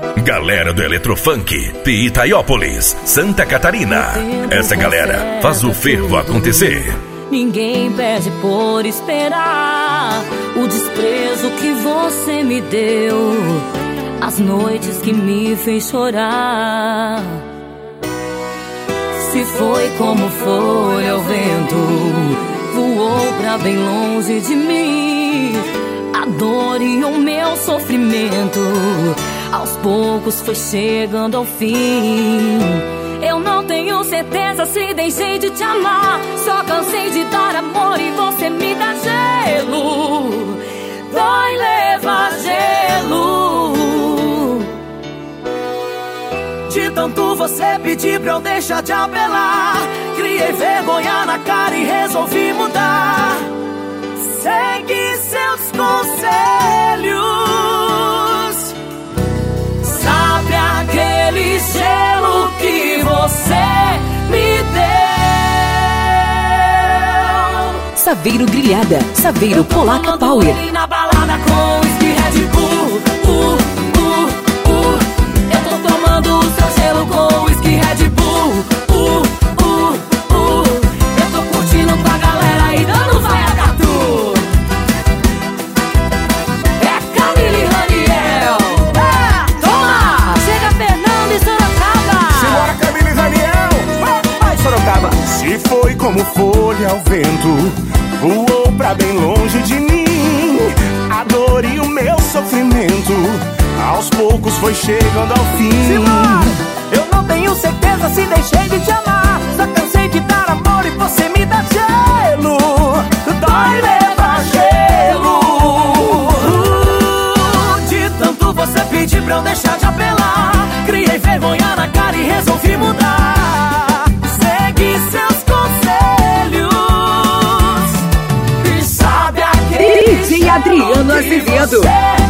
Galera do Eletrofunk de Itaiópolis, Santa Catarina. Essa galera faz o fervo acontecer. Ninguém perde por esperar o desprezo que você me deu, as noites que me fez chorar. Se foi como foi o vento, voou pra bem longe de mim. A dor e o meu sofrimento aos poucos foi chegando ao fim. Eu não tenho certeza se deixei de te amar, só cansei de dar amor e você me dá gelo. Dói levar gelo. De tanto você pedir pra eu deixar de apelar, criei vergonha na cara e resolvi mudar. Segue seus conselhos. Sabe aquele gelo que você me deu? Saveiro Grelhada, Saveiro Polaca Power. Na balada com whisky Red Bull. Eu tô tomando o seu gelo com whisky Red Bull. Eu tô curtindo com a galera e dando vaiagatu. É Camila e Raniel. Toma! Chega Fernando e Sorocaba. Simbora, Camila e Raniel. Vai, Sorocaba. Se foi como folha ao vento, voou pra bem longe de mim. A dor e o meu sofrimento aos poucos foi chegando ao fim. Simbora! Eu não tenho certeza se deixei de te amar, só cansei de dar amor e você me dá gelo. Dói levar gelo. De tanto você pedir pra eu deixar de apelar, criei vergonha na cara e resolvi mudar. Segue seus conselhos. E sabe aquele DJ Adriano Azevedo.